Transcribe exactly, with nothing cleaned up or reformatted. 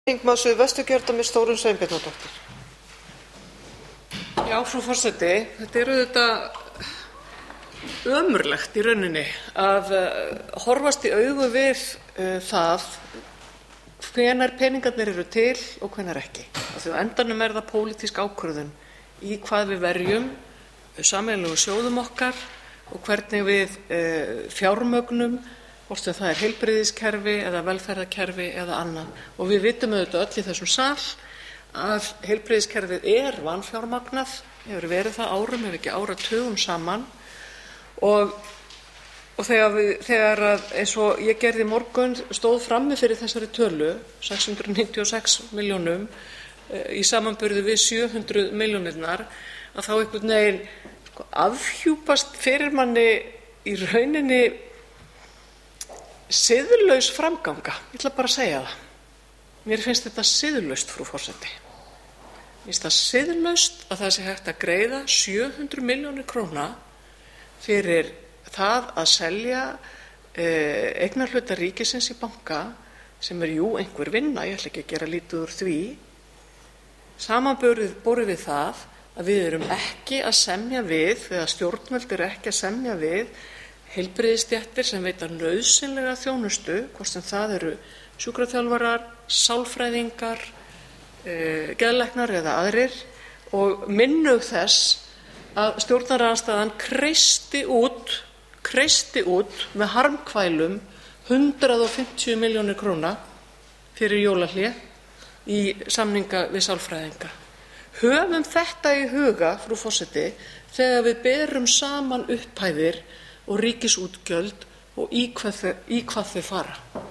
Þingmaður Suðvesturkjördæmis Þórunn Sveinbjarnardóttir. Já, frú forseti, þetta er auðvitað ömurlegt í rauninni að uh, horfast í augu við uh, það hvenær peningarnir eru til og hvenær ekki. Af því á endanum er það pólitísk ákvörðun í hvað við verjum sameiginlegu sjóðum okkar og hvernig við uh, fjármögnum, hvort sem það er heilbrigðiskerfi eða velferðarkerfi eða annað. Og við vitum auðvitað öll í þessum sal að heilbrigðiskerfið er vanfjármagnað, hefur verið það árum, ef ekki áratugum saman. Og, og þegar, við, þegar að, eins og ég gerði í morgun, stóð frammi fyrir þessari tölu, sex hundruð níutíu og sex milljónum, í samanburði við sjö hundruð milljónirnar, að þá einhvern veginn sko, afhjúpast fyrir manni í rauninni siðlaus framganga. Ég ætla bara að segja það. Mér finnst þetta siðlaust, frú forseti. Mér finnst það siðlaust að það sé hægt að greiða sjö hundruð milljónir króna fyrir það að selja eh, eignarhluta ríkisins í banka sem er jú einhver vinna, ég ætla ekki að gera lítið úr því. Samanborið við það að við erum ekki að semja við, eða stjórnvöld eru ekki að semja við heilbrigðisstéttir sem veita nauðsynlega þjónustu, hvort sem það eru sjúkraþjálfarar, sálfræðingar, eh, geðlæknar eða aðrir, og minnug þess að stjórnarandstaðan kreisti út, kreisti út með harmkvælum hundrað fimmtíu milljónir króna fyrir jólahlé í samninga við sálfræðinga. Höfum þetta í huga, frú forseti, þegar við berum saman upphæðir og ríkisútgjöld og í hvað þau, í hvað þau fara.